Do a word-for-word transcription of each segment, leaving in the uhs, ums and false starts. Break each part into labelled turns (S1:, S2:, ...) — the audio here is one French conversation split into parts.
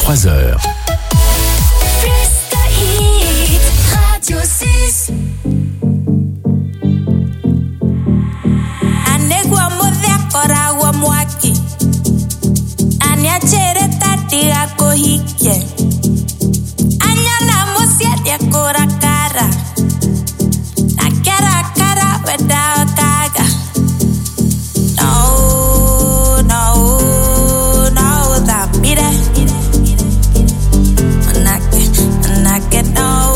S1: vingt-trois heures.
S2: Radio six. Anegwa modha kora wa mwaki. Anya chere tati ako hike. Anya na mosia dia kora kara. Na kara kara weda kaga. No, no, no, that mire. Manake, manake, no.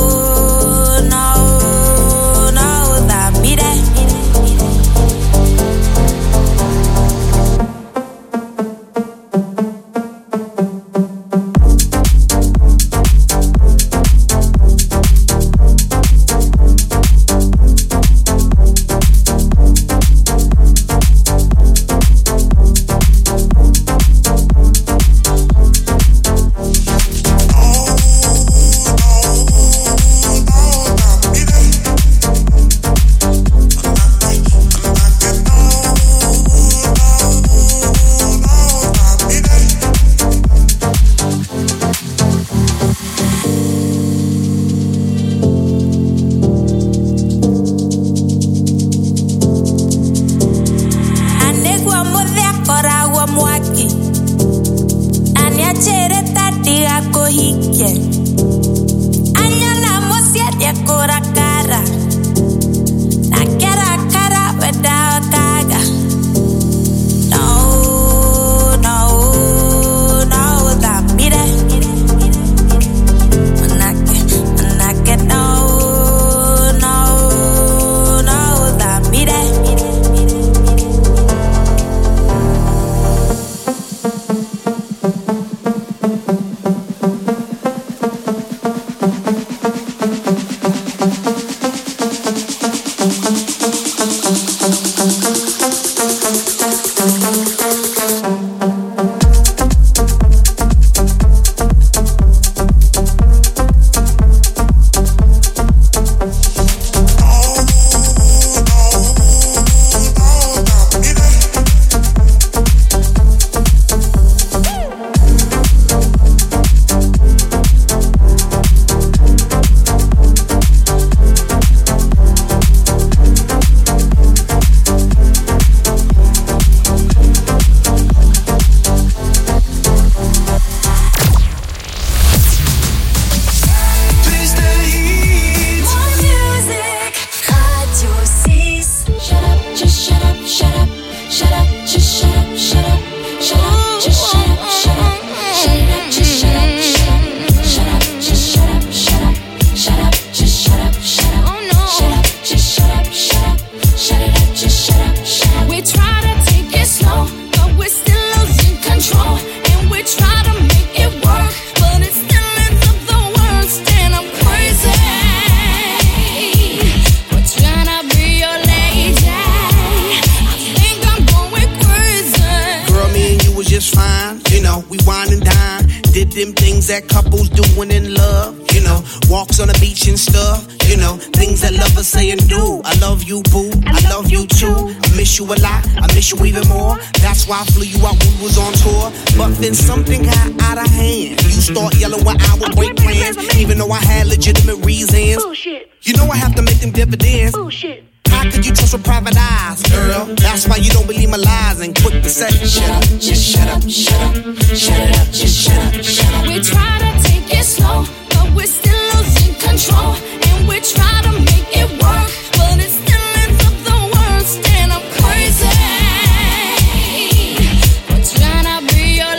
S3: Something got out of hand. You start yelling when I would break plans, even though I had legitimate reasons. Bullshit. You know I have to make them dividends. Bullshit. How could you trust with private eyes, girl? That's why you don't believe my lies and quick to say, shut up, just shut up, shut up, shut it up, just shut up, shut up.
S2: We try to take it slow, but we're still losing control, and we try to make it work, but it still ends up the worst, and I'm crazy. We're trying to be your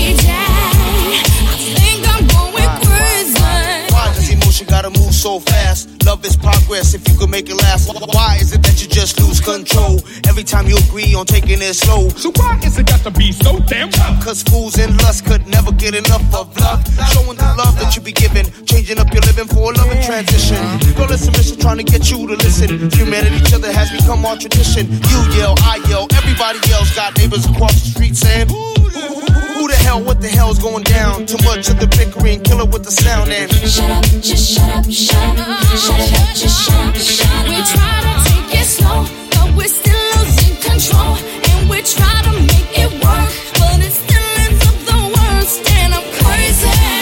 S3: gotta move so fast. Love is progress if you can make it last. Why is it that you just lose control every time you agree on taking it slow?
S4: So why is it got to be so damn tough?
S3: Cause fools and lust could never get enough of love. Showing the love that you be giving, changing up your living for a loving transition. Girl, it's a mission trying to get you to listen. Humanity, each other has become our tradition. You yell, I yell, everybody else. Got neighbors across the street saying, who the hell, what the hell's going down? Too much of the bickering, kill it with the sound and
S2: shut up, just shut up, shut up, shut it up, just shut up, shut up. We try to take it slow, but we're still losing control, and we try to make it work, but it still ends up the worst, and I'm crazy.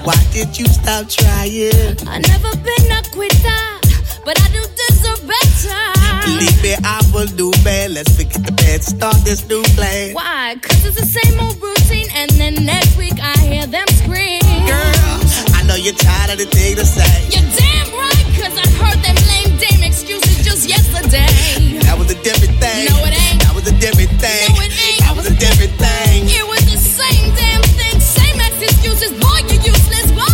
S1: Why did you stop trying?
S2: I never been a quitter, but I do deserve better.
S1: Believe me, I will do bad. Let's forget the bad, start this new plan.
S2: Why? Cause it's the same old routine, and then next week I hear them scream.
S1: Girl, I know you're tired of the thing to say.
S2: You're damn right, cause I heard them lame dame excuses just yesterday.
S1: That was a different thing.
S2: No, it ain't.
S1: That was a different thing.
S2: No, it ain't.
S1: That was a different thing.
S2: It was the same damn thing, same ex excuses. Boy, you're useless. Whoa.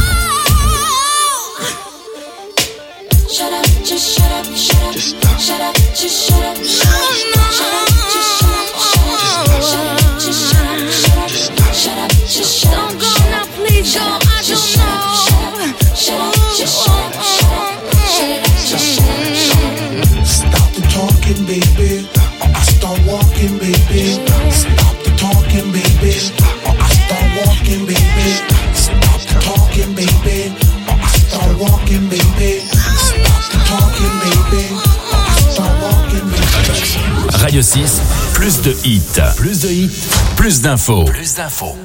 S2: Shut up, just shut up, shut up, just stop. Shut up, just shut up, shut up, shut up, just shut up, shut up, just shut up, shut up, just stop. Shut up, just shut up. Don't go now, please go. I don't know. Shut up, just shut up, shut up, shut up, just shut up, shut up.
S5: Stop the talking, baby, or I start walking, baby. Stop the talking, baby, or I start walking, baby. Stop the talking, baby, or I start walking, baby.
S6: Radio six, plus de hits, plus de hits, plus d'infos, plus d'infos.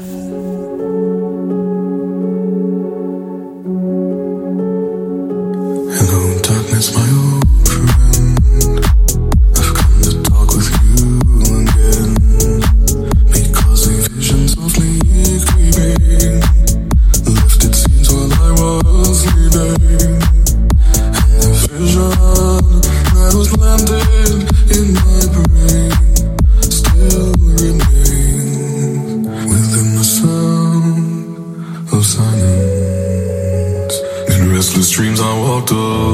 S7: Hello, darkness, my old friend. I've come to talk with you again, because a vision softly creeping left its scenes while I was sleeping, and the vision that was landed in my brain still remains within the sound of silence. In restless dreams I walked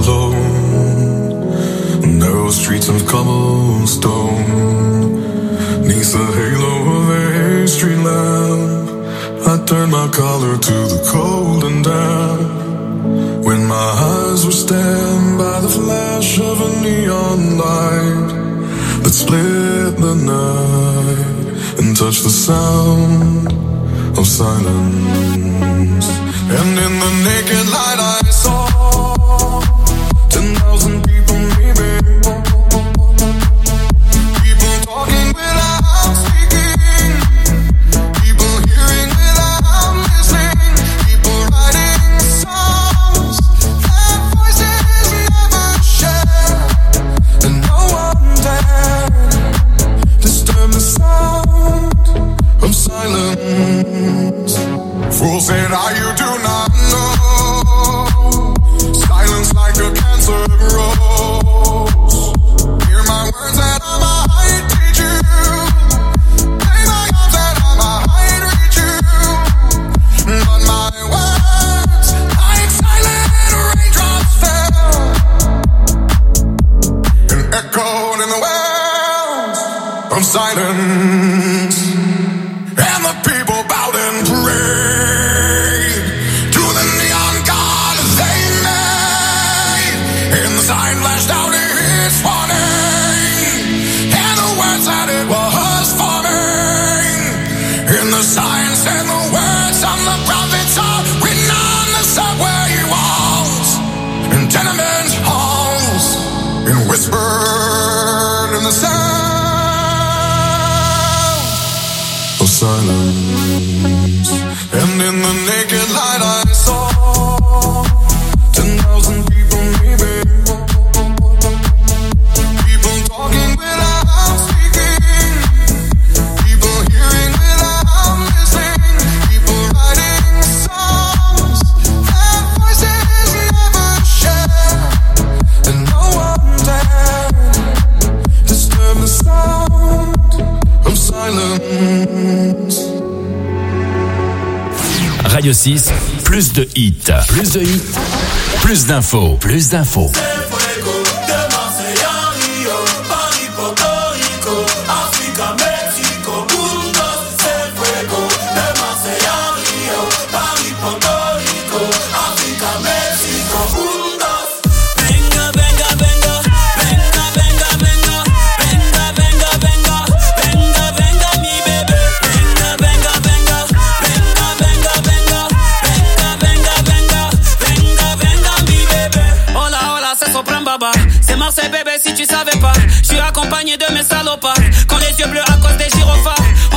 S7: alone, narrow streets of cobblestone, neath the halo of a street lamp. I turned my collar to the cold and damp, when my eyes were stabbed by the flash of a neon light that split the night and touched the sound of silence. And in the naked light I saw ten thousand people, maybe, people talking without speaking, people hearing without listening, people writing songs that voices never share, and no one dared disturb the sound of silence. Fools said, "Ah, you do not know, silence like a cancer grows. Hear my words that I might teach you, play my arms that I might reach you, but my words like silent raindrops fell and echoed in the wells of silence, and the people bowed and prayed to the neon god they made, and the sign flashed out its warning, and the words that it was forming, and the sign said the words of the prophets are written on the subway walls and tenement halls, and whispered in the sound of silence. And in the naked light I saw ten thousand people, maybe, people talking without speaking, people hearing without listening, people writing songs that voices never share, and no one dared disturb the sound of silence.
S6: Radio six, plus de hits, plus de hits, plus d'infos, plus d'infos.
S8: C'est Marseille bébé si tu savais pas. Je suis accompagné de mes salopards. Quand les yeux bleus à cause des gyrophares. On a le car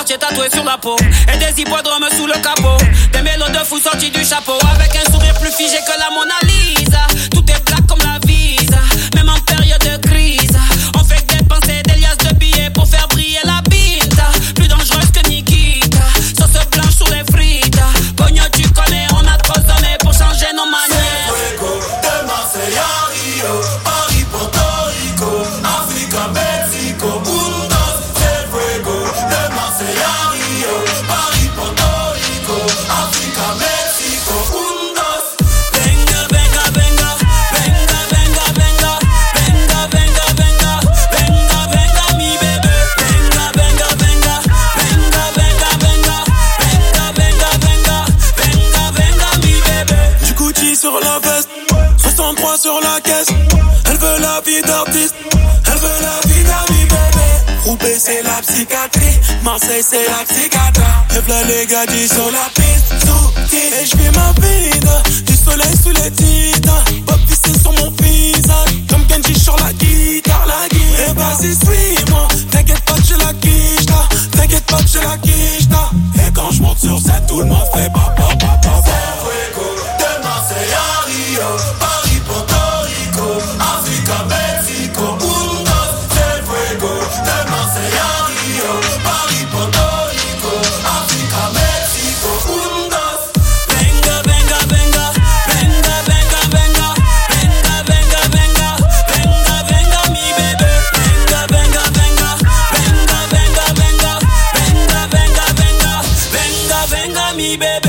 S8: quartier tatoué sur la peau. Et des hippodromes sous le capot. Des mélos de fous sortis du chapeau. Avec un sourire plus figé que la Mona Lisa. Tout est black comme la visa. Même en période de crise. On fait que des pensées, des liasses de billets pour faire briller la pinta. Plus dangereuse que Nikita. Sauce blanche sur les frites. Cogno tu connais, on a trop sonné pour changer nos manières.
S7: Fuego, de Marseille à Rio, Paris, Porto Rico, Africa, Mexico, Bundos. C'est fuego, de Marseille à Rio, Paris, Porto Rico, Africa, Mexico, Bundos.
S8: Venga, venga, venga, venga, venga, venga, venga, venga, venga, venga, venga, mi bébé. Venga, venga, venga, venga, venga, venga, venga, venga, venga, venga, venga, mi bébé.
S9: Du Gucci sur la veste, soixante-trois sur la caisse. Elle veut la vie d'artiste, elle veut la vie d'un mi bébé. Roubaix c'est la psychiatrie, Marseille c'est la psychiatre. Et v'là les gars dit sur la piste, sous et j'vis ma vie. Du soleil sous les titres, Bob vissé sur mon visage. Comme Kenji sur la guitare, la guitare. Et vas-y suis-moi, t'inquiète pas que j'ai la quicheta. T'inquiète pas que j'ai la quicheta. Et quand j'monte sur scène, tout le monde fait papa, papa, papa.
S7: Fuego, de Marseille à Rio, Paris, Porto Rico, Africa, Mexico, Bundos. C'est fuego, de Marseille à Rio, Paris, Porto Rico, Africa, Mexico, Bundos.
S8: Venga, venga, venga, venga, venga, venga, venga, venga, venga, venga, venga, mi bébé. Venga, venga, venga, venga, venga, venga, venga, venga, venga, venga, venga, mi bébé.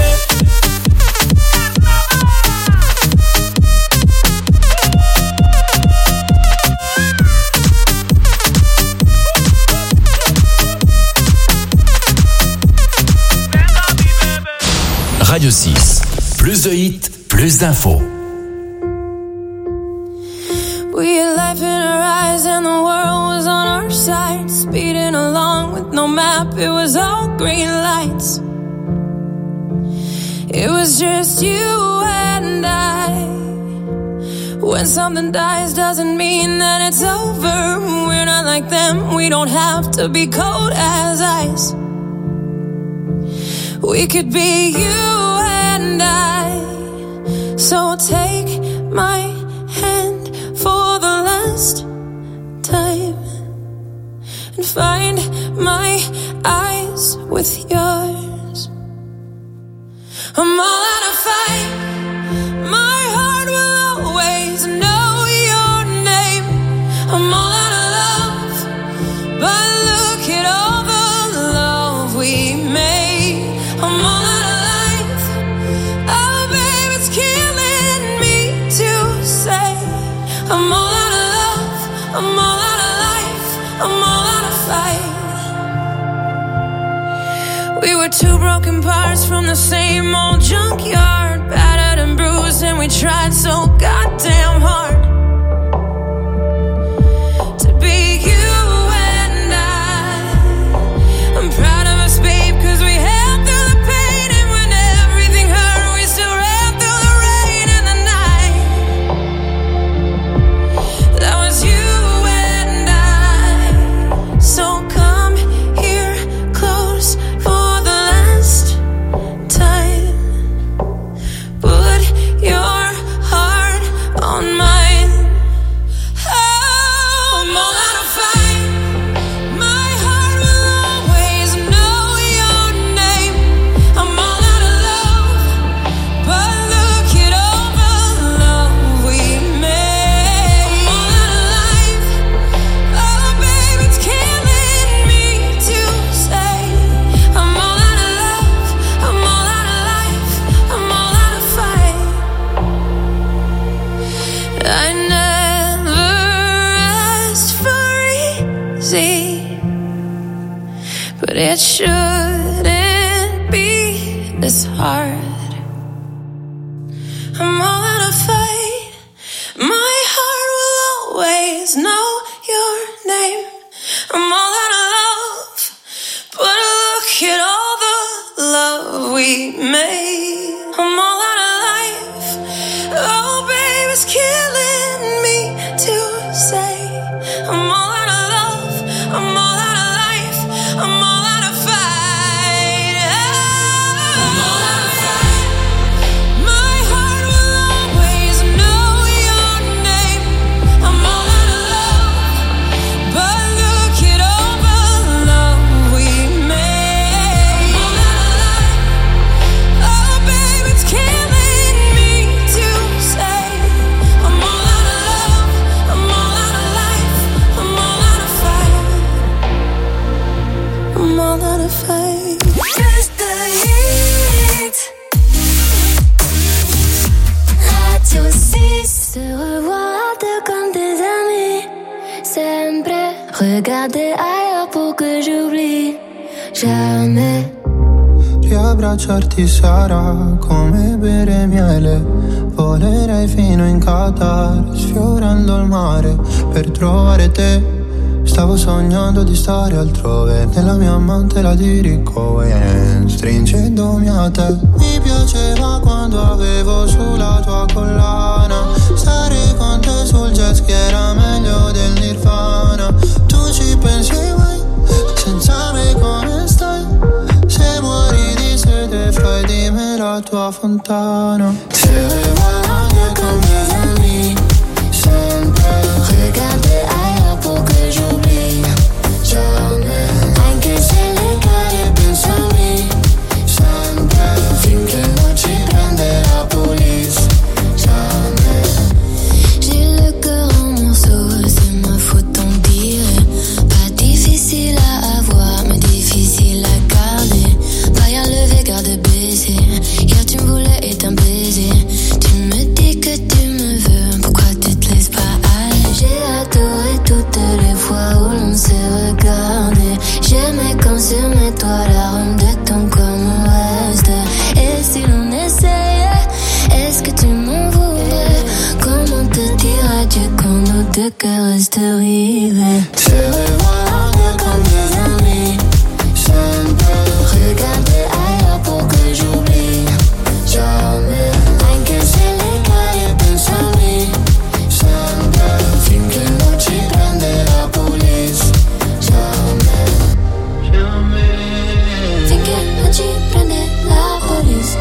S6: Radio six. Plus de hits, plus d'infos.
S2: We had life in our eyes and the world was on our side. Speeding along with no map, it was all green lights. It was just you and I. When something dies doesn't mean that it's over. We're not like them, we don't have to be cold as ice. We could be you and I. So take my hand for the last time and find my eyes with yours. I'm all out of fight. My heart will always know your name. I'm all out of love, but look at all the love we made. I'm all out of life. Oh, babe, it's killing me to say. I'm all out of love. I'm all out of life. I'm all out of fight. We were two broken parts from the same old junkyard, battered and bruised, and we tried so goddamn hard to be you and I. I'm proud of us, babe, 'cause we held through the pain, and when everything hurt, we still ran through the rain and the night. That was you and I. So come here close for the last time. soucis. Se revoir deux comme des amis. Sempre regarder ailleurs pour que j'oublie. Jamais.
S10: Riabbracciarti sarà come bere miele. Volerei fino in Qatar, sfiorando il mare per trovare te. Stavo sognando di stare altrove, nella mia amante la dirigo e stringendomi a te. Mi piaceva quando avevo sulla tua collana, stare con te sul jet ski era meglio del Nirvana. Tu ci pensi mai, senza me come stai? Se muori di sete fai di me la tua fontana. Se regarder comme des amis, sempre regarder ailleurs pour que j'oublie. Jamais, anche se le cade penso a me, sempre finché non ci prende la police. Jamais. J'ai le cœur en morceaux, c'est ma faute t'en dirais. Pas difficile à avoir, mais difficile à garder. Pas à lever, garde baiser. Hier tu me voulais et t'un baiser. Tu me dis que tu me veux, pourquoi tu te laisses pas aller? J'ai adoré toutes les fois où l'on s'est regardé. J'aimais quand sur mes toits l'arôme de ton corps me reste. Et si l'on essayait, est-ce que tu m'en voudrais? Comment te dire adieu quand nos deux cœurs restent rivés? Se regarder comme des amis, sempre regarder ailleurs pour que j'oublie. Jamais, anche se le cade penso a me, sempre finché non ci prende la police. Jamais, jamais, finché non ci prende la police.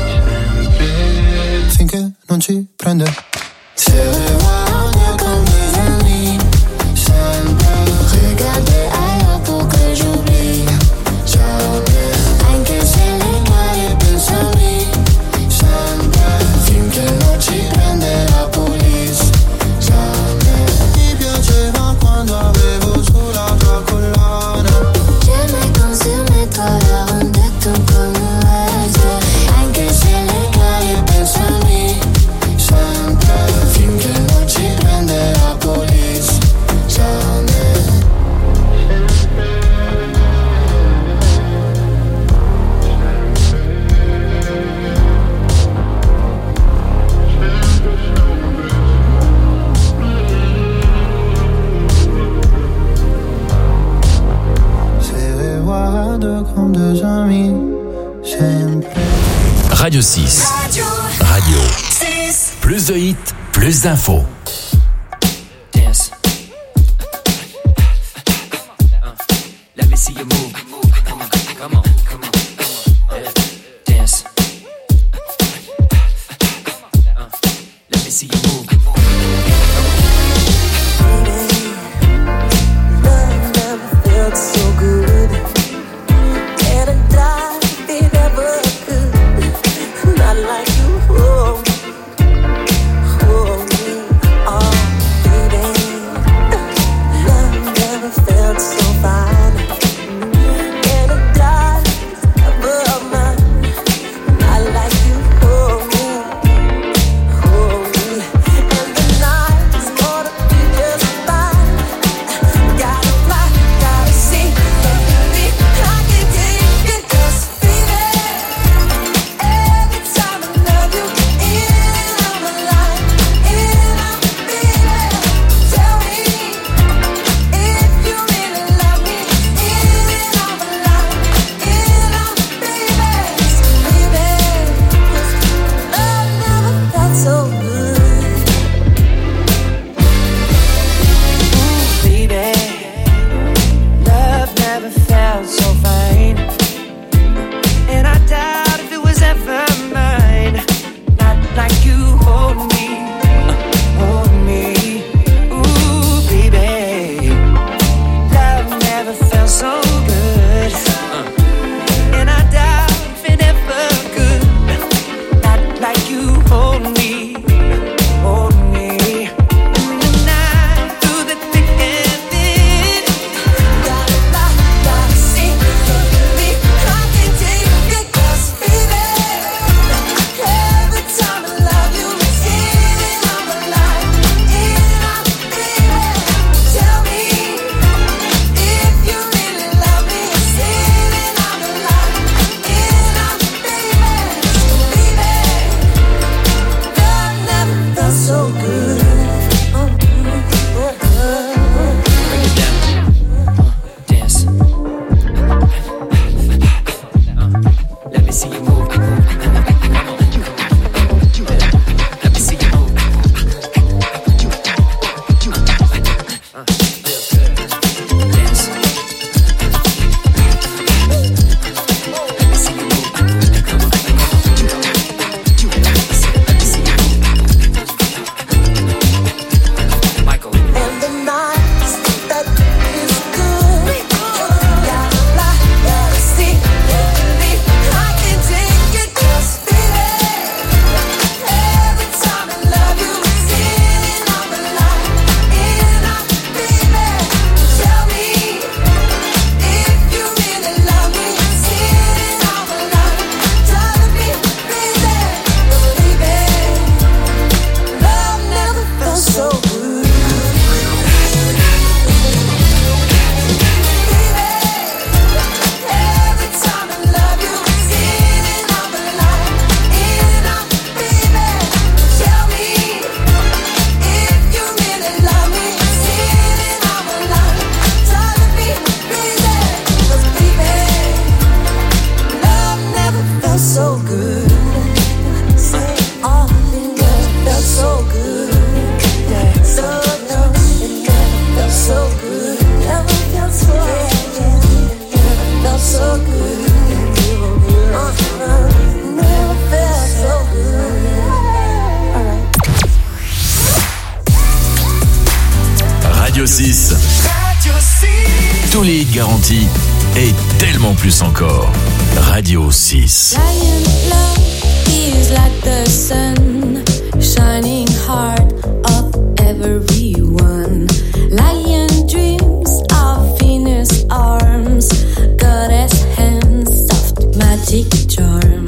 S10: Finché non ci prende. Se regarder comme des amis, sempre regarder ailleurs pour que j'oublie. Jamais, anche se le cade penso a me, sempre finché non ci prende la police. Jamais. Mi piaceva quando avevo sulla tua collana. J'aimais quand sur mes toits l'arôme de ton corps me reste. Anche se le cade penso a me, sempre finché non ci prende la police. Jamais. Se regarder comme des amis, sempre.
S6: Radio six.
S2: Radio.
S6: Radio.
S2: six.
S6: Plus de hits, plus d'infos.
S11: Dance. Let me see you move. Come on, come on, come on. Dance. Let me see you move.
S12: Love never felt so good. Can't die if it ever could. Not like you. Oh, oh, me. Oh, baby. Love never felt so fine. Can't die above mine. Not like you. Oh, me. Oh, me.
S6: Radio six.
S7: Radio six.
S6: Tous les hits garantis et tellement plus encore. Radio six.
S2: Lion love is like the sun, shining hard of everyone. Lion dreams of Venus arms, goddess hands, soft magic charm.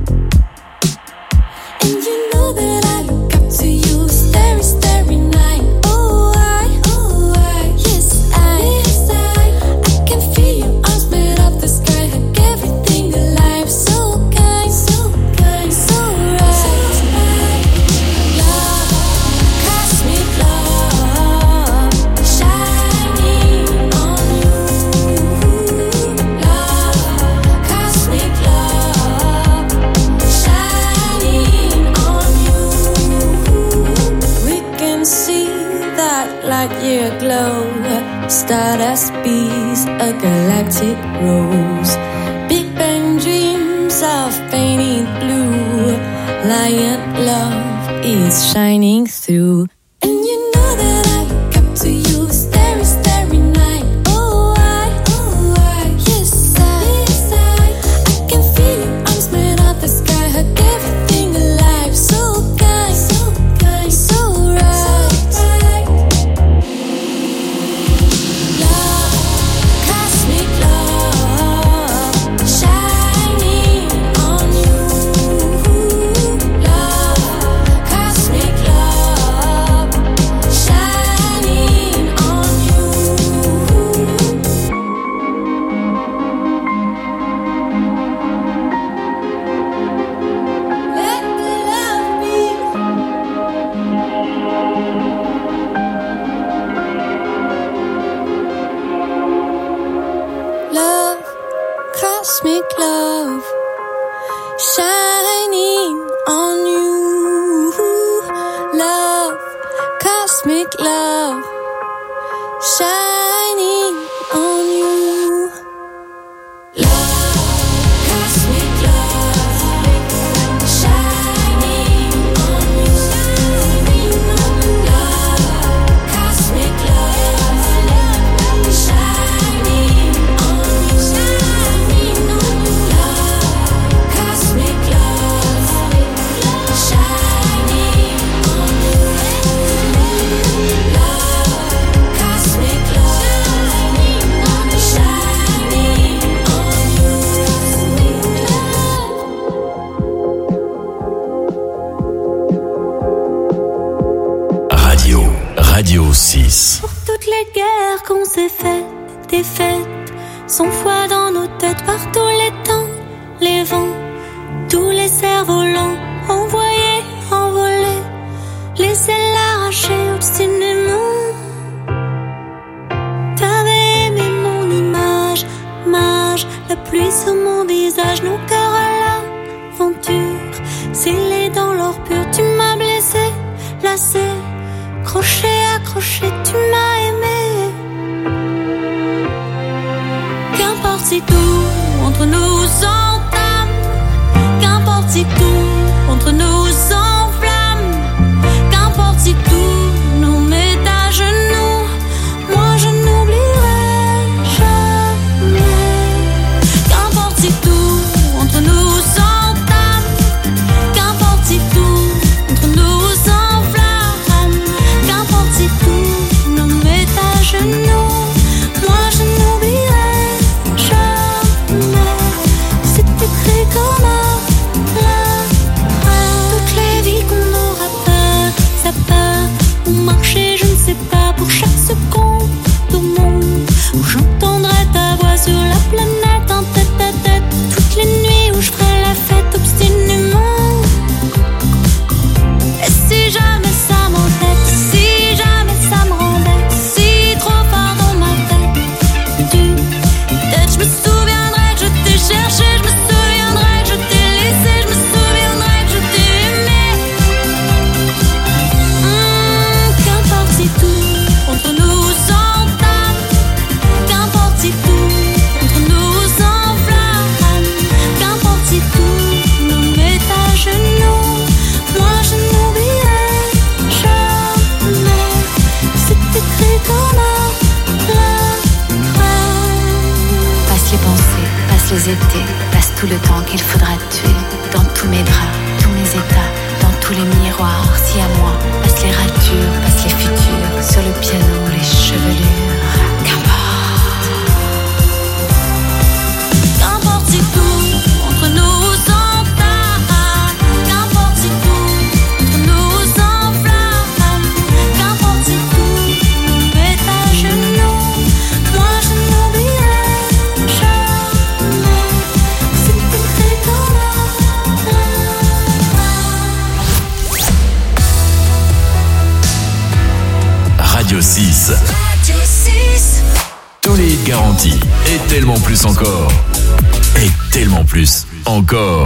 S2: And you know that I look up to you, starry, starry night. Oh, I, oh, I, yes, I, yes, I, I can feel your arms made of the sky, hug everything alive, so kind, so kind, so right. So right. Love, cosmic love, shining on you. Love, cosmic love, shining on you. We can see that light year glow, stardust bees, a galactic rose. Big Bang dreams of painted blue. Lion love is shining through. And you know that I look up to you, starry, starry night. Oh, I, oh, I, yes, I, yes, I, I can feel your arms made of the sky, hug everything alive, so kind, so kind, so right. Love, cosmic love, shining on you. Love, cosmic love, shining on you. Let the love be. Love, cosmic love, shining on you. Love, cosmic love, shining on you. Love, cosmic love, shining on you. Love, cosmic love, shining on you. Love, cosmic love, shining on you. Love, cosmic love, shining on you.
S6: Radio, Radio six.
S2: Pour toutes les guerres qu'on s'est faites, des fêtes, sans foi dans nos têtes, par tous les temps, les vents, tous les cerfs-volants, envoyés, envolés, laissez l'arracher obstinément. T'avais aimé mon image, mage, la pluie sur mon visage, nos cœurs à l'aventure, scellés dans l'or pur, tu m'as blessé, lassé, crochet, accroché, tu m'as aimé. Qu'importe si tout entre nous s'entame, qu'importe si tout entre nous s'enflamme, qu'importe si tout nous met à genoux, moi je n'oublierai jamais. Qu'importe si tout entre nous s'entame, qu'importe si tout entre nous s'enflamme, qu'importe si tout nous met à genoux, moi je n'oublierai jamais. C'est écrit comme un toutes les vies qu'on aura peur, ça part ou marcher, je ne sais pas, pour chaque seconde au monde où j'entendrai ta voix sur la planète en tête à tête, toutes les nuits où je ferai la fête obstinément. Et si jamais ça m'embête, si jamais ça me rendait, si trop fort dans ma tête, tu, peut-être je me souviendrai que je t'ai cherché, je me souviendrai que je t'ai laissé, je me souviendrai que je t'ai aimé. Hum, qu'importe si tout
S13: les étés, passe tout le temps qu'il faudra tuer. Dans tous mes draps, tous mes états, dans tous les miroirs, si à moi, passe les ratures, passe les futurs, sur le piano, les chevelures, qu'importe.
S2: Qu'importe si tout entre nous s'entame, qu'importe si tout entre nous s'enflamme, qu'importe si tout nous met à genoux, moi je n'oublierai jamais. C'était très
S6: Radio six.
S2: Radio six.
S6: Tous les hits garantis. Et tellement plus encore. Et tellement plus encore.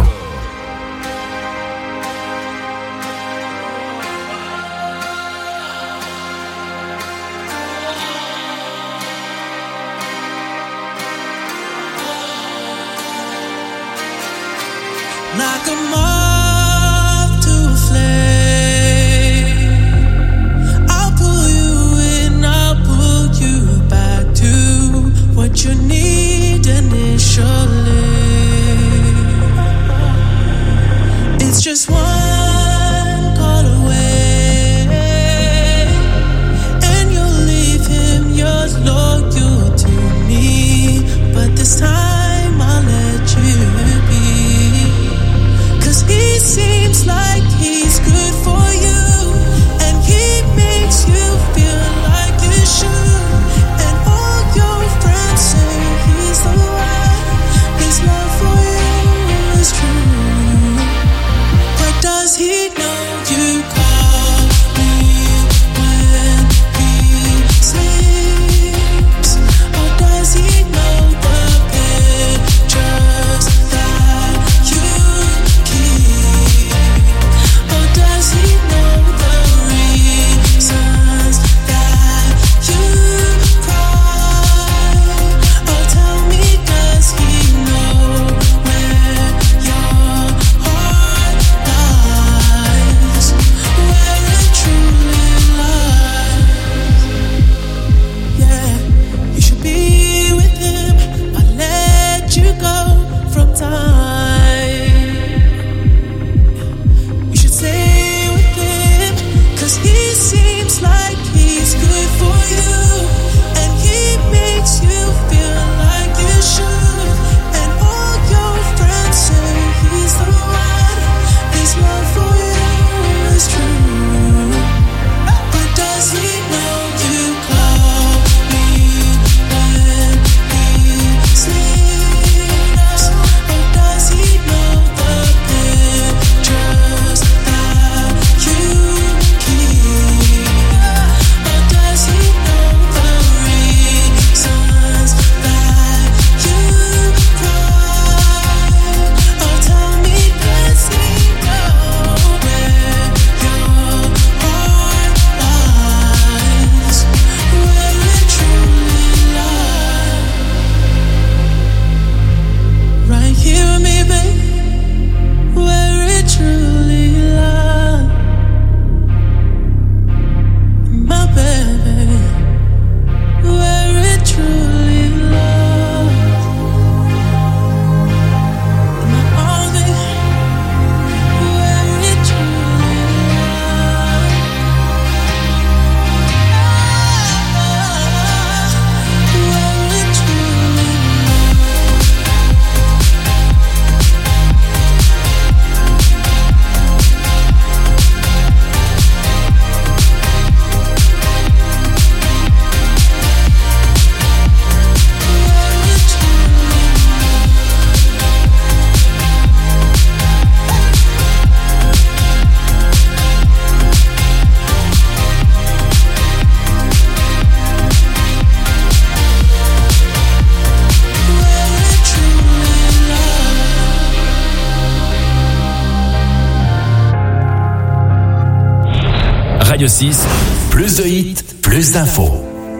S9: Like a moth to a flame, I'll pull you in, I'll pull you back to what you need initially. It's just one call away, and you'll leave him, you're loyal to me, but this time I'll let you be. He seems like he's good for you, and he makes you feel like you should. And all your friends say he's the one, his love for you is true. But does he know you call me when he sleeps? Or does he know the pictures that you does he know the reasons that you cry? Oh, tell me, does he know where your heart lies? Where it truly lies? Yeah, you should be with him. I let you go from time. He seems like he's good for you, and he makes you feel like you should. And all your friends say he's the one, his love for you is true. But does he know you call me when he sleeps? Or does he know the pictures that you
S6: Radio six, plus de hits, plus d'infos.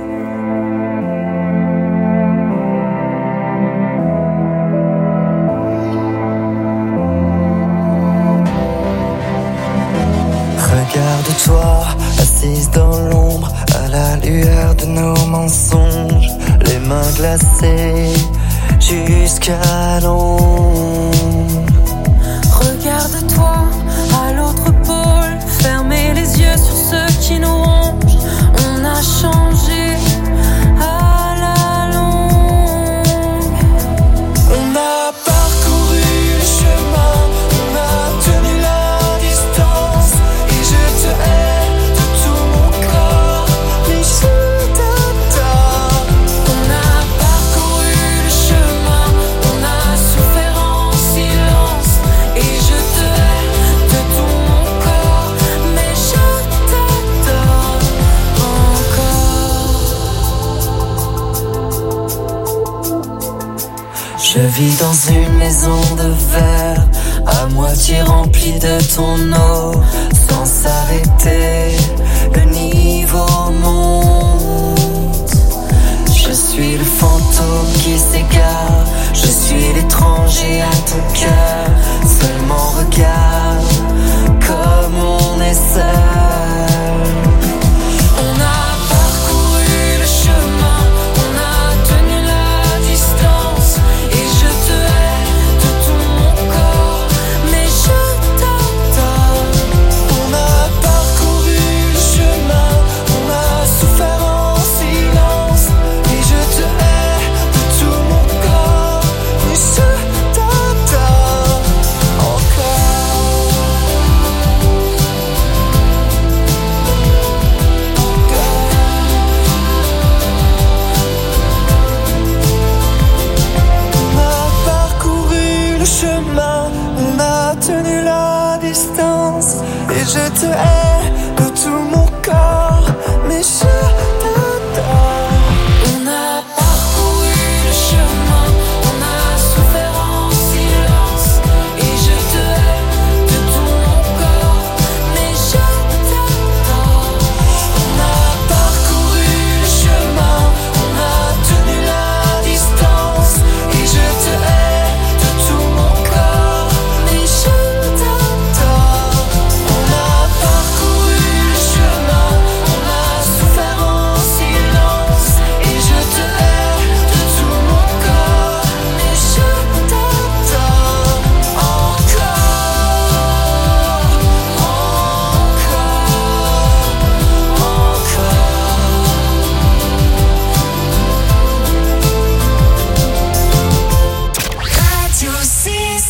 S14: Regarde-toi, assise dans l'ombre, à la lueur de nos mensonges, les mains glacées, jusqu'à l'ombre.
S12: Regarde-toi à l'autre pôle, fermez les yeux sur ceux qui nous rongent. On a changé à la longue.
S9: On a parcouru le chemin, on a tenu la distance. Et je te hais de tout mon corps, mais je t'adore.
S12: On a parcouru le chemin, on a souffert en silence. Et je te hais de tout mon corps, mais je t'adore encore.
S14: Je vis dans une maison de verre, à moitié remplie de ton eau. Sans s'arrêter, le niveau monte. Je suis le fantôme qui s'égare, je suis l'étranger à ton cœur. Seulement regarde comme on est seul.
S12: On a parcouru le chemin, on a tenu la distance. Et je te hais de tout mon corps, mais je t'adore.
S9: On a parcouru le chemin, on a souffert en silence. Et je te hais de tout mon corps, mais je t'adore encore. On a parcouru le chemin, on a tenu la distance. Et je te hais de tout mon corps, mais je t'adore.
S12: On a parcouru le chemin, on a souffert en silence. Et je te hais de tout mon corps, mais je t'adore.
S9: On a parcouru le chemin, on a tenu la distance. Et je te hais de tout mon corps, mais je t'adore. On a parcouru le chemin, on a souffert en silence. Et je te hais de tout mon corps, mais je t'adore encore,
S2: Radio six.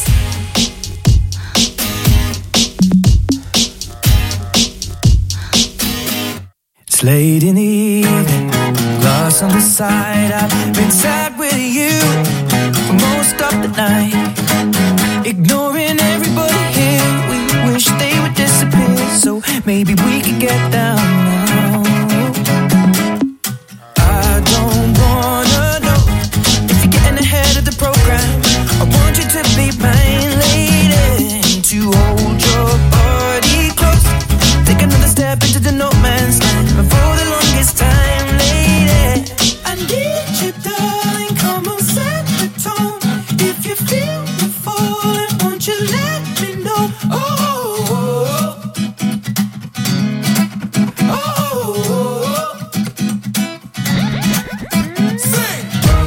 S15: It's late in the evening, glass on the side. I've been sad with you for most of the night, ignoring everybody here. We wish they would disappear, so maybe we could get down now. I don't wanna know if you're getting ahead of the program. I want you to be mine, lady, to hold your body close. Take another step into the no man's land. And for the longest time, lady, I need you, darling. Come on, set the tone. If you feel the falling, won't you let me know? Oh, oh, oh, oh, oh. Sing.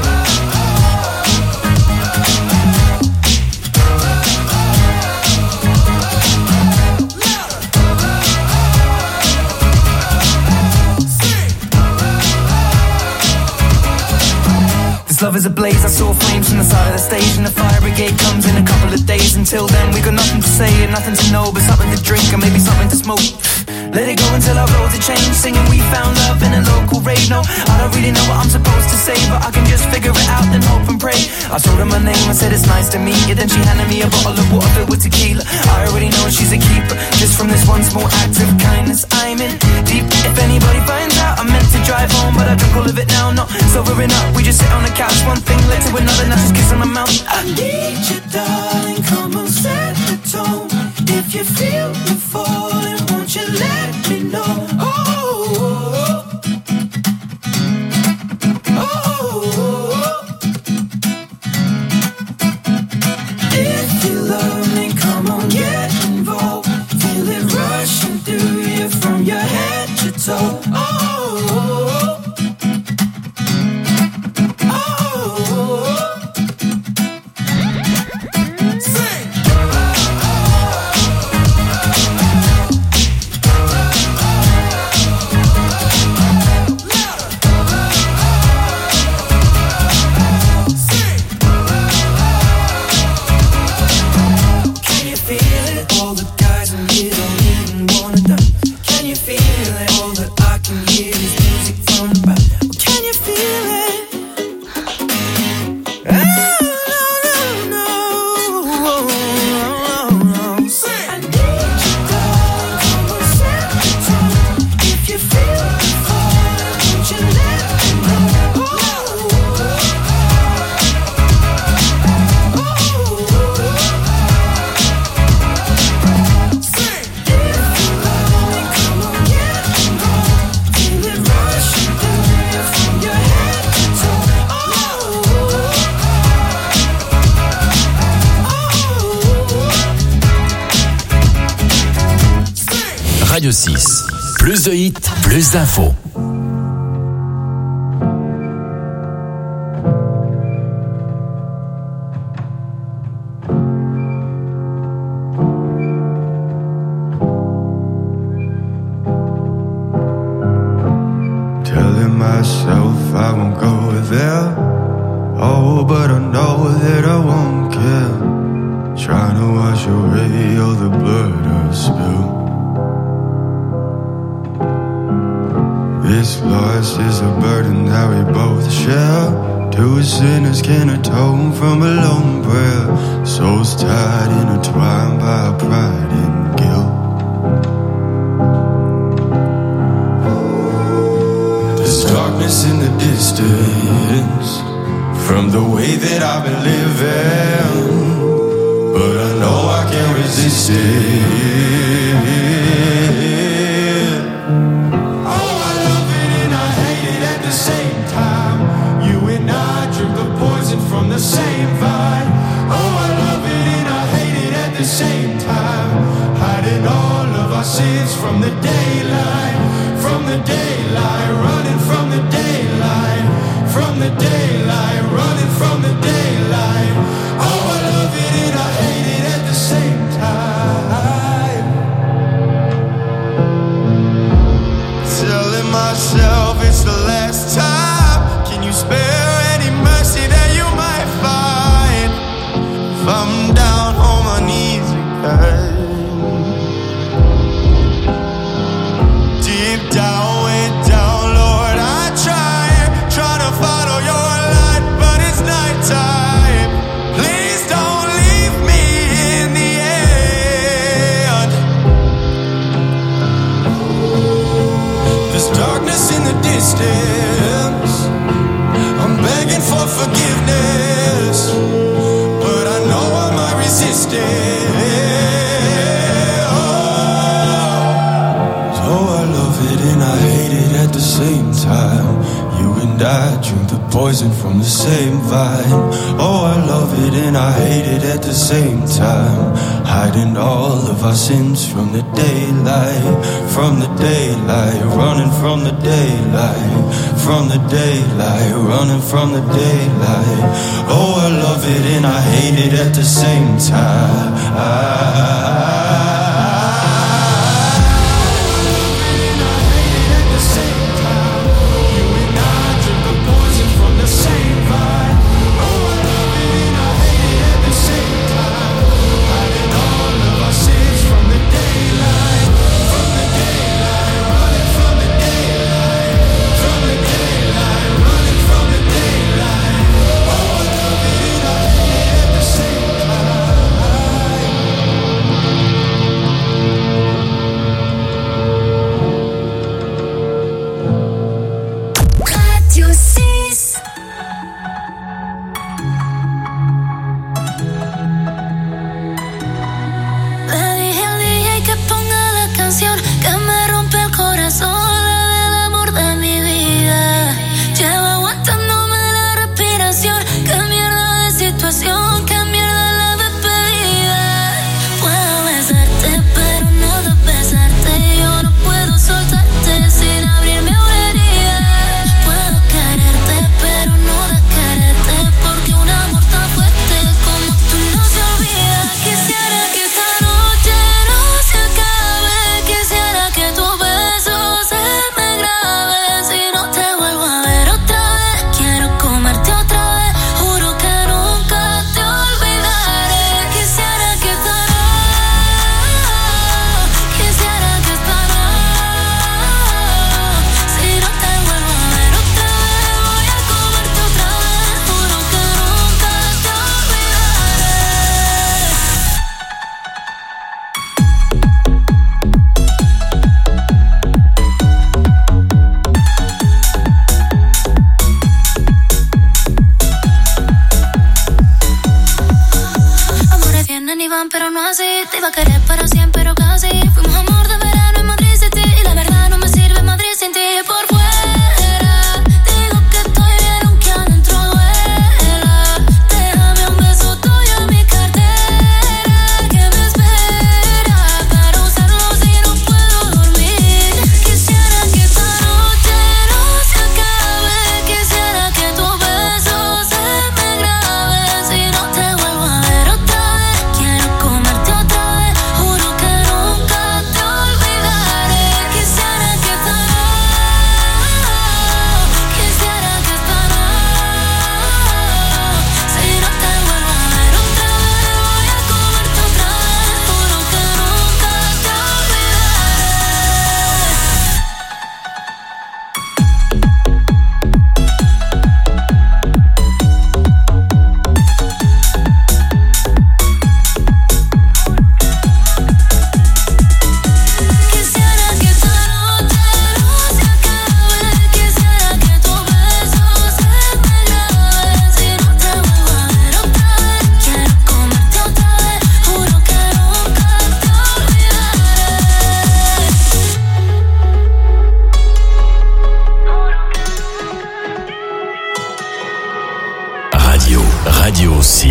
S15: This love is ablaze, I saw flames from the side of the stage, and the fire brigade comes in a couple of days. Until then we got nothing to say and nothing to know, but something to drink and maybe something to smoke. Let it go until our roads are changed, singing we found love in a local rave. No, I don't really know what I'm supposed to say, but I can just figure it out and hope and pray. I told her my name, I said it's nice to meet you. Then she handed me a bottle of water filled with tequila. I already know she's a keeper, just from this one small act of kindness. I'm in deep. If anybody finds out, I meant to drive home, but I drunk all of it now. Not sobering up, we just sit on the couch. One thing led to another, now just kiss on the mouth. I need you, darling, come on, set the tone. If you feel the falling, won't you let me know? Oh, oh, oh, oh. If you love me, come on, get involved. Feel it rushing through you from your head to toe. Oh, oh, oh, oh.
S9: feel it. All that I can hear is music from the back. Well, can you feel it? Oh, no, no, no. I need you, darling. Come on, set the tone. If you feel the fire, won't you let me know?
S6: Radio six. Plus de hits, plus d'infos.
S16: Telling myself I won't go there. Oh, but I know that I won't care. Trying to wash away all the blood I've spilled. This loss is a burden that we both share. Two sinners can atone from a lone prayer. Souls tied, intertwined by our pride and guilt. There's darkness in the distance from the way that I've been living, but I know I can't resist it.
S17: From the same vine. Oh, I love it and I hate it at the same time. Hiding all of our sins from the daylight. From the daylight, running from the daylight. From the daylight, running from the daylight. Oh, I love it and I hate it at the same time.
S16: Telling myself it's the last time. Can you spare any mercy that you might find? If I'm down on my knees again, deep down, way down, Lord, I try, try to follow your light, but it's nighttime. Please don't leave me in the end. There's darkness in the distance. I'm begging for forgiveness, but I know I might resist it. Oh, oh, I love it and I hate it at the same time. You and I drink the poison from the same vine. Oh, I love it and I hate it at the same time. Hiding all of our sins from the daylight. From the daylight, running from the daylight. From the daylight, running from the daylight. Oh, I love it and I hate it at the same time. I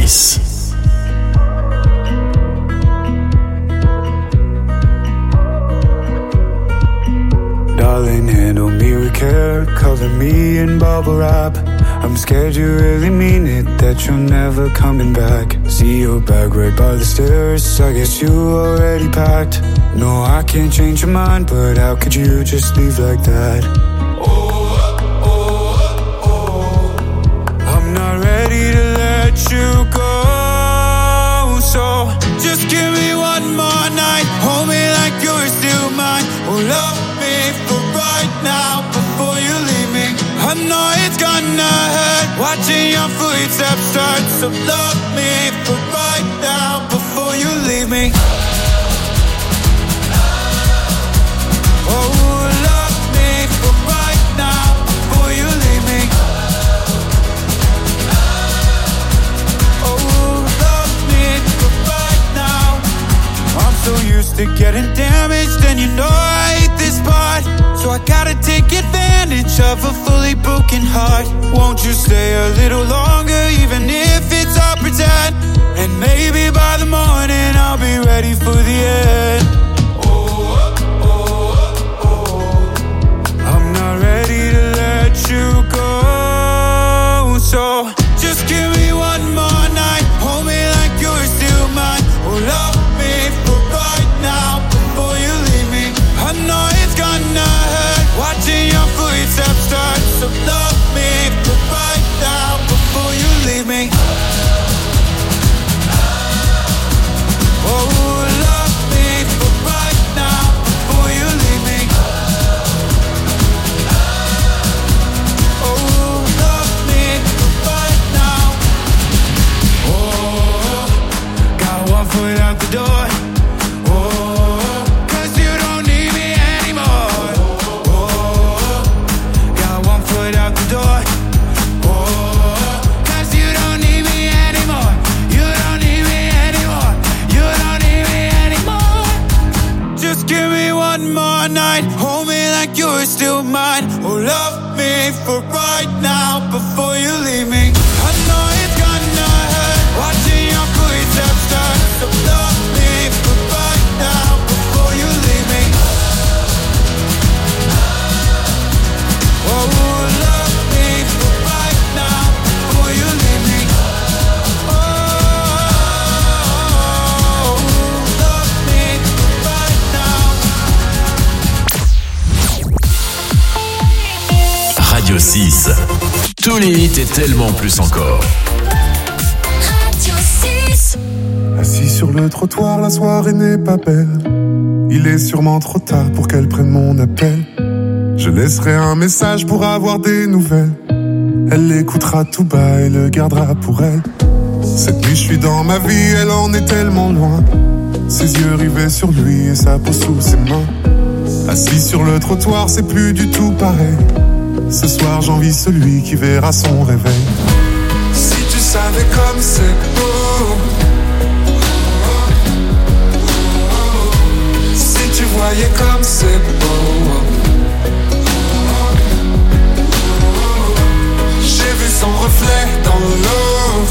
S6: six.
S16: Darling, handle me with care, cover me in bubble wrap. I'm scared you really mean it, that you're never coming back. See your bag right by the stairs, I guess you already packed. No, I can't change your mind, but how could you just leave like that? I'm not ready to let you go, so just give me one more night. Hold me like you're still mine. Oh, love me for right now before you leave me. I know it's gonna hurt watching your footsteps start. So love me for right now before you leave me. Oh, love me for right now before you leave me. Oh, love me for right now. I'm so used to getting damaged, and you know I hate this part. So I gotta take advantage of a fully broken heart. Won't you stay a little longer, even if it's all pretend? And maybe by the morning I'll be ready for the end. I'm not ready to let you go, so just give me one more night. Hold me like you're still mine. Oh, love me for right now before you leave me. I know it's gonna hurt watching your footsteps start. So love me for right now before you leave me. Oh, love me for right now before you leave me. Oh, love me for right now. Oh, got one foot out the door. Oh, 'cause you don't need me anymore. Oh, got one foot out the door. Oh, 'cause you don't need me anymore. You don't need me anymore. You don't need me anymore. Just give me one more night. Hold me like you're still mine. Oh, love me for right now before you leave me. I know it's gonna hurt watching your footsteps start. So love me for right now before you leave me. Oh, love me for right now before you leave me. Oh, love me for right now.
S6: Radio six. Tous les hits et tellement plus encore.
S2: Radio six.
S18: Assis sur le trottoir, la soirée n'est pas belle. Il est sûrement trop tard pour qu'elle prenne mon appel. Je laisserai un message pour avoir des nouvelles. Elle l'écoutera tout bas et le gardera pour elle. Cette nuit je suis dans ma vie, elle en est tellement loin. Ses yeux rivés sur lui et sa peau sous ses mains. Assis sur le trottoir, c'est plus du tout pareil. Ce soir j'envie celui qui verra son réveil.
S5: Si tu savais comme c'est beau, si tu voyais comme c'est beau. J'ai vu son reflet dans l'eau.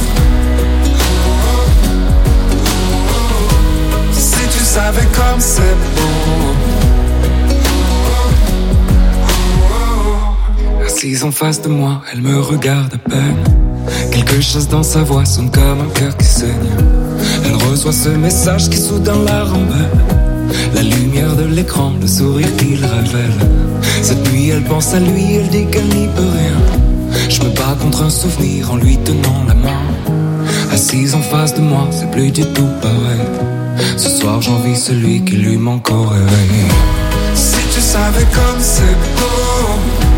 S5: Si tu savais comme c'est beau.
S19: Assise en face de moi, elle me regarde à peine. Quelque chose dans sa voix sonne comme un cœur qui saigne. Elle reçoit ce message qui soudain la rembelle. La lumière de l'écran, le sourire qu'il révèle. Cette nuit elle pense à lui, elle dit qu'elle n'y peut rien. Je me bats contre un souvenir en lui tenant la main. Assise en face de moi, c'est plus du tout pareil. Ce soir j'envie celui qui lui manque au réveil.
S5: Si tu savais comme c'est beau.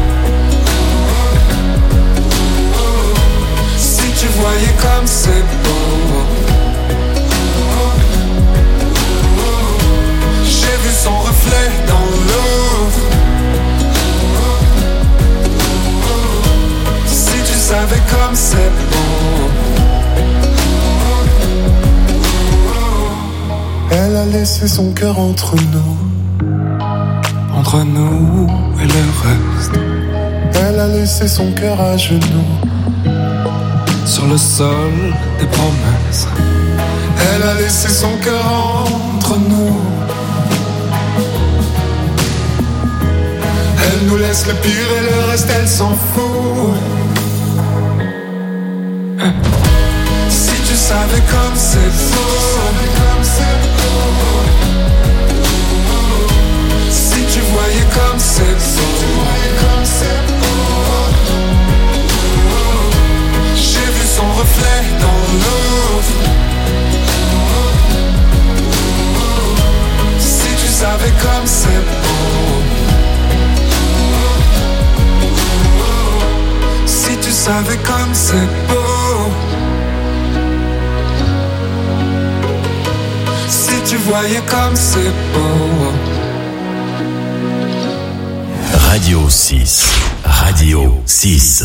S5: Si tu voyais comme c'est beau. J'ai vu son reflet dans l'eau. Si tu savais comme c'est beau.
S18: Elle a laissé son cœur entre nous.
S19: Entre nous et le reste.
S18: Elle a laissé son cœur à genoux.
S19: sur le sol des promesses.
S16: Elle a laissé son cœur entre nous. Elle nous laisse le pire et le reste elle s'en fout. Si tu savais comme c'est beau, si tu voyais comme c'est beau, j'ai vu son reflet dans l'eau. Si tu savais comme c'est beau, si tu savais comme c'est beau, si tu voyais comme c'est beau.
S6: Radio six. Radio six.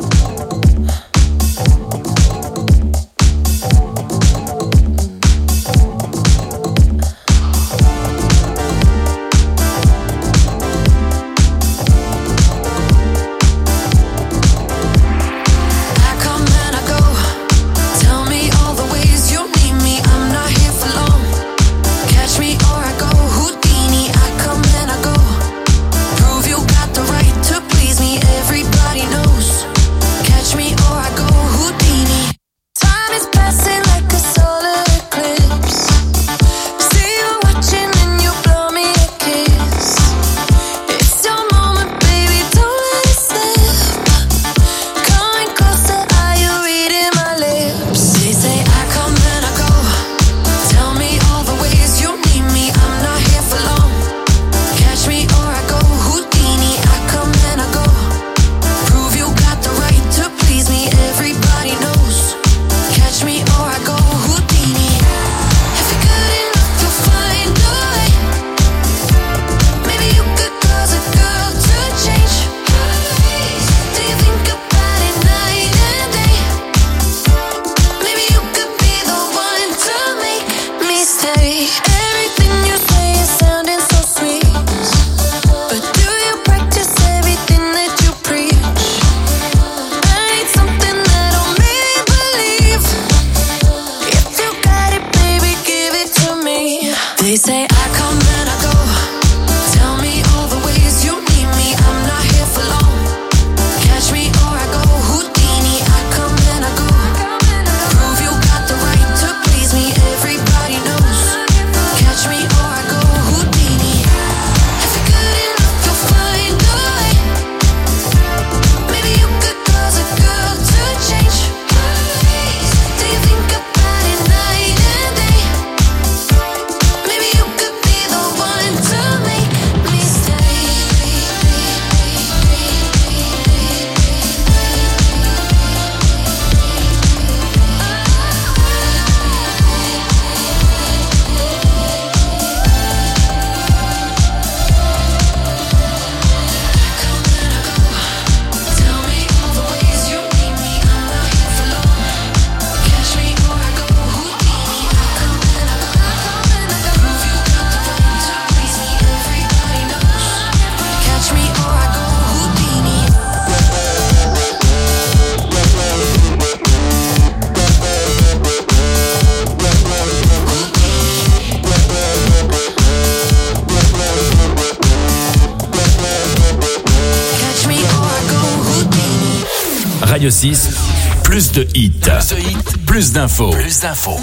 S6: Radio six, plus de hits, plus de hits, plus d'infos, plus d'infos.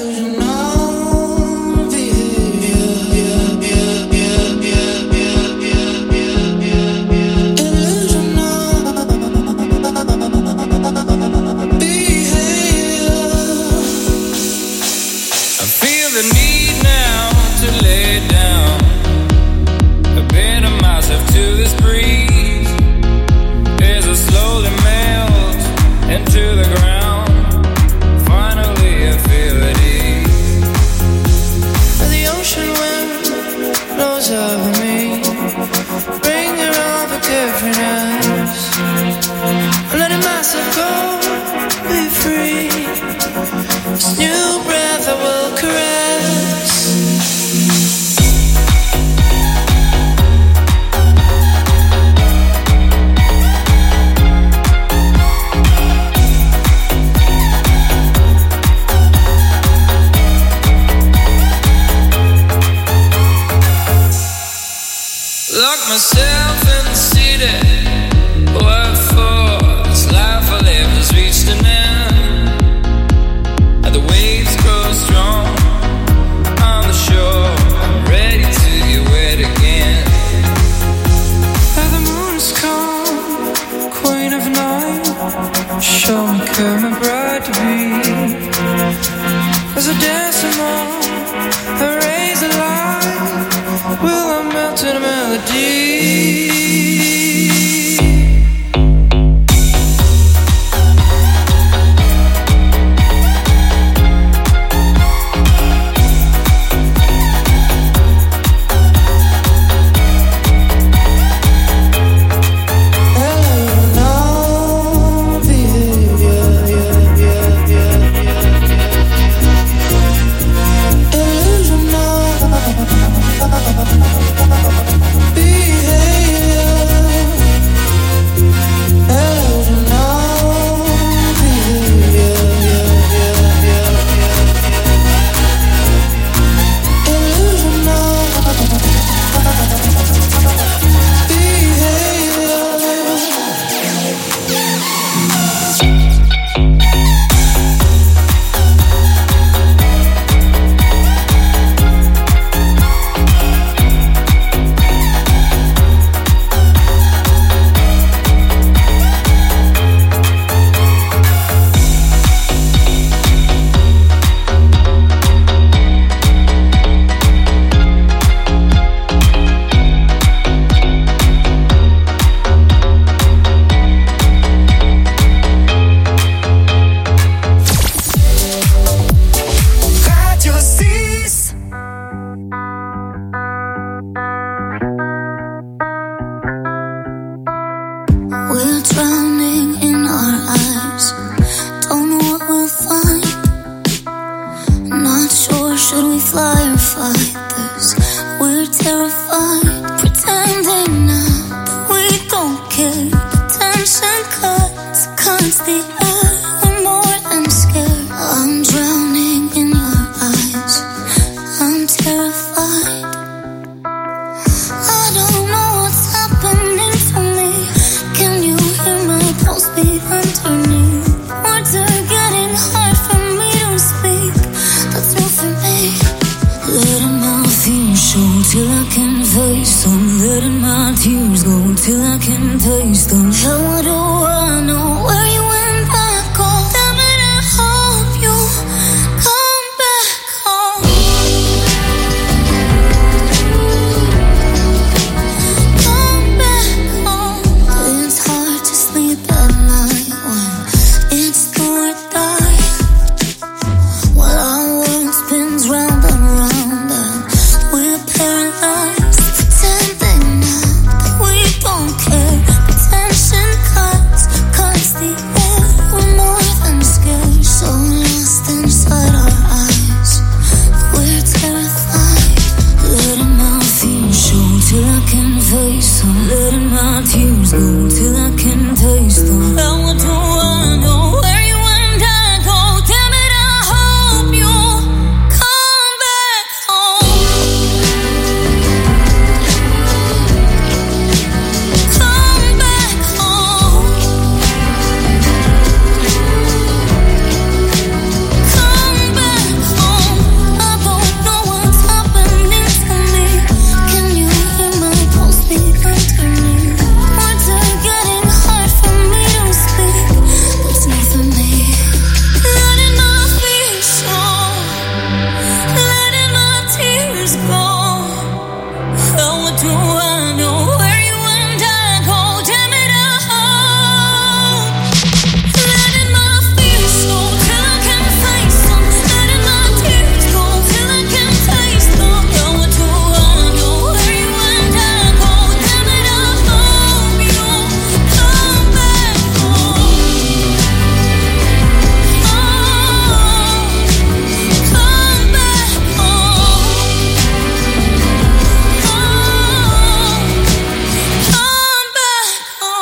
S20: To the ground, finally I feel it. myself in the city. What for? This life I live has reached an end, and the waves grow strong on the shore. I'm ready to get wet again.
S12: And the moon is calm, queen of night. Show me, come and bride to be. As I dance among her rays of light, will I melt in a melody?
S2: Till I can taste them. Hell, I don't